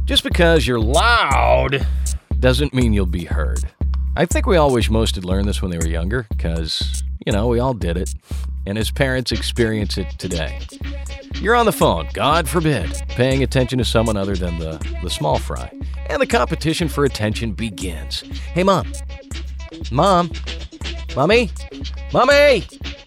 Just because you're loud doesn't mean you'll be heard. I think we all wish most had learned this when they were younger because, we all did it. And as parents experience it today. You're on the phone, God forbid, paying attention to someone other than the small fry. And the competition for attention begins. Hey, Mom. Mom. Mommy. Mommy.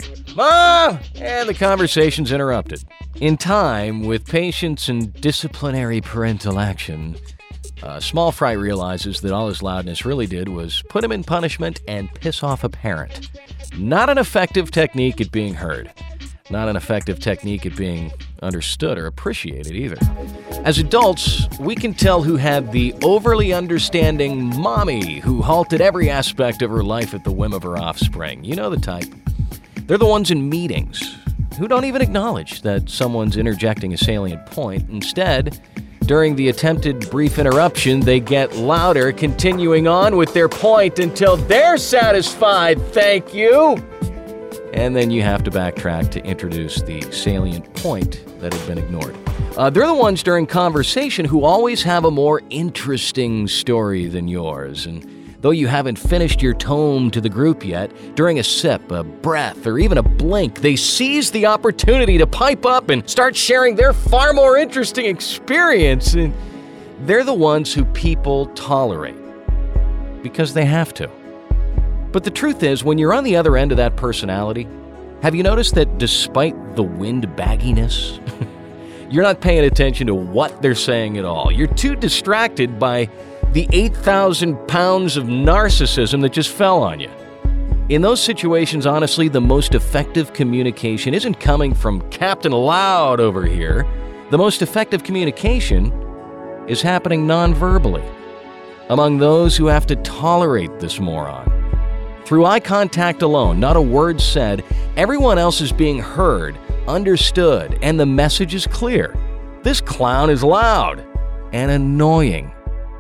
Mom! And the conversation's interrupted. In time, with patience and disciplinary parental action, small fry realizes that all his loudness really did was put him in punishment and piss off a parent. Not an effective technique at being heard. Not an effective technique at being understood or appreciated either. As adults, we can tell who had the overly understanding mommy who halted every aspect of her life at the whim of her offspring. You know the type. They're the ones in meetings who don't even acknowledge that someone's interjecting a salient point. Instead, during the attempted brief interruption, they get louder, continuing on with their point until they're satisfied, thank you. And then you have to backtrack to introduce the salient point that had been ignored. They're the ones during conversation who always have a more interesting story than yours. And though you haven't finished your tome to the group yet, during a sip, a breath, or even a blink, they seize the opportunity to pipe up and start sharing their far more interesting experience. And they're the ones who people tolerate because they have to. But the truth is, when you're on the other end of that personality, have you noticed that despite the windbagginess, you're not paying attention to what they're saying at all? You're too distracted by the 8,000 pounds of narcissism that just fell on you. In those situations, honestly, the most effective communication isn't coming from Captain Loud over here. The most effective communication is happening non-verbally among those who have to tolerate this moron. Through eye contact alone, not a word said, everyone else is being heard, understood, and the message is clear. This clown is loud and annoying.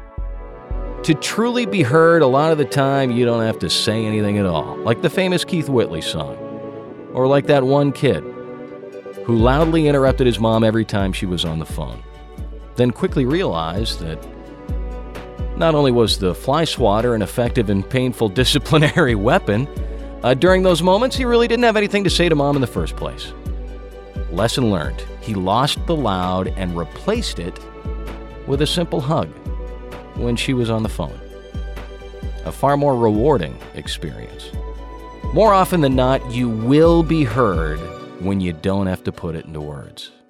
To truly be heard, a lot of the time, you don't have to say anything at all, like the famous Keith Whitley song, or like that one kid who loudly interrupted his mom every time she was on the phone, then quickly realized that not only was the fly swatter an effective and painful disciplinary weapon, during those moments, he really didn't have anything to say to mom in the first place. Lesson learned. He lost the loud and replaced it with a simple hug when she was on the phone. A far more rewarding experience. More often than not, you will be heard when you don't have to put it into words.